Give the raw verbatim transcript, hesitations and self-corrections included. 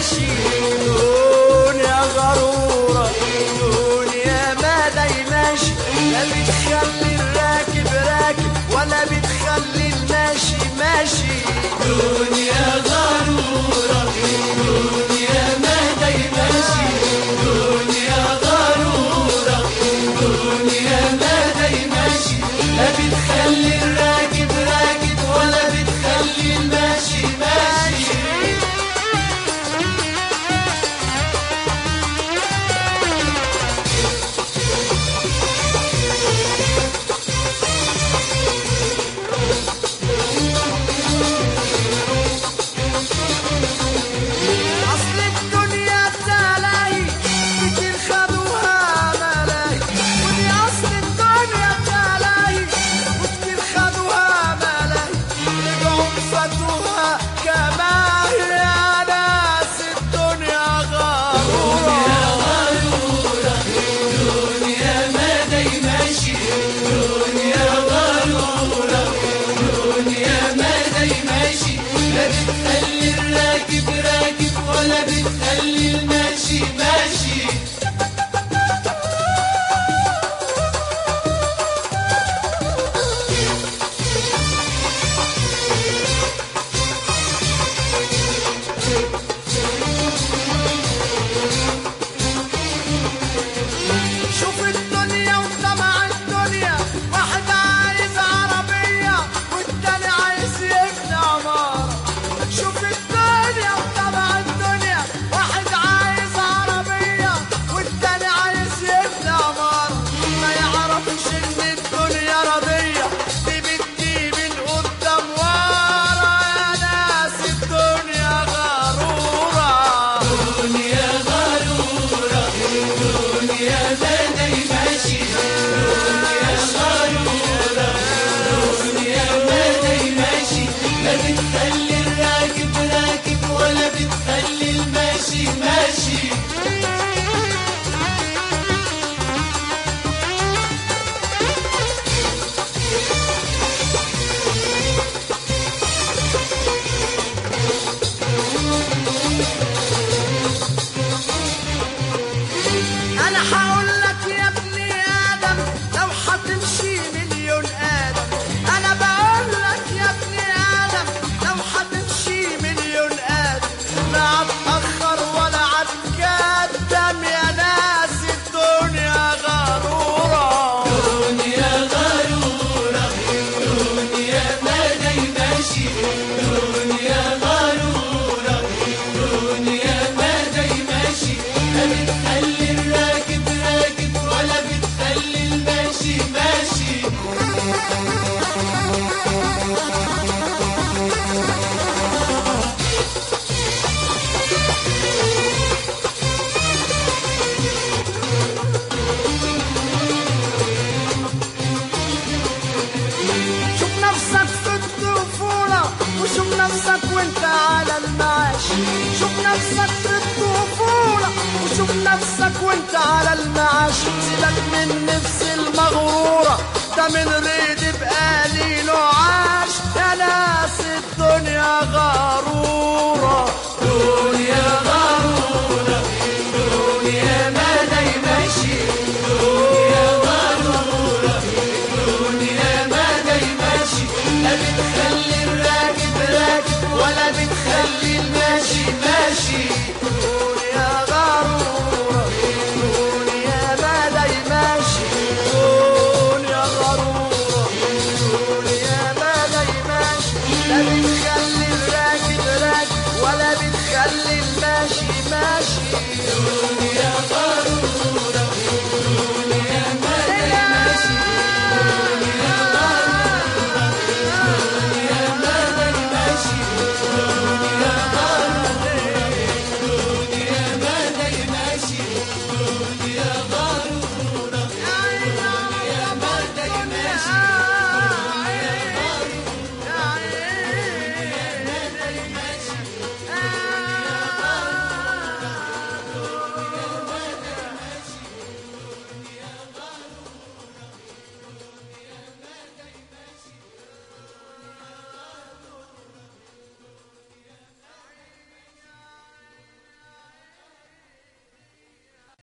ماشي. دنيا غرورة دنيا ما داي ماشي، لا بتخلي الراكب راكب ولا بتخلي الماشي ماشي. دنيا غرورة دنيا ما داي ماشي، دنيا غرورة دنيا ما داي ماشي، لا بتخلي الراكب راكب ولا بتخلي الماشي ماشي. أصل الدنيا تلاهي كتير خدوها ملاهي، ودي أصل الدنيا تلاهي وكتير خدوها ملاهي، رجعوا فاتوها كمان. يا ناس الدنيا غرورة دنيا ما داي ماشي، دنيا غرورة دنيا ما داي ماشي، لا بتخلي الراكب راكب ولا بتخلي الماشي ماشي. شوف الدنيا وطمع الدنيا، واحد عايز عربية والتاني عايز يبني عمارة. شوف الدنيا وطمع الدنيا، واحد عايز عربية والتاني عايز يبني عمارة. ما يعرفش ان الدنيا رضية، دي بتجيب من قدام ورا. يا ناس الدنيا غرورة دنيا غرورة دنيا ما داي ماشي، دنيا غرورة دنيا ما داي ماشي، لا بتخلي الراكب راكب ولا بتخلي الماشي ماشي. انا هقول لك يا ابني ادم لو هتمشي مليون ادم. انا بقول لك يا ابني ادم لو هتمشي مليون ادم، لا هتاخر ولا هتقدم. يا ناس الدنيا غرورة دنيا غرورة دنيا ما داي ماشي، دنيا غرورة دنيا ما داي ماشي، لا بتخلي الراكب راكب ولا بتخلي الماشي ماشي. شوف نفسك في الطفولة وشوف نفسك وانت على المعاش. شوف نفسك في الطفولة وشوف نفسك وانت على المعاش. سيبك من نفس المغرورة، ده من ريد بقالي له عاش. يا ناس الدنيا غرورة دنيا غرورة دنيا ما داي ماشي، دنيا غرورة دنيا ما داي ماشي، لا بتخلي الراكب راكب ولا بتخلي الماشي ماشي. دنيا غرورة دنيا ما داي ماشي. دنيا غرورة دنيا ما داي ماشي، لا بتخلي الراكب راكب ولا بتخلي الماشي ماشي. دنيا غرورة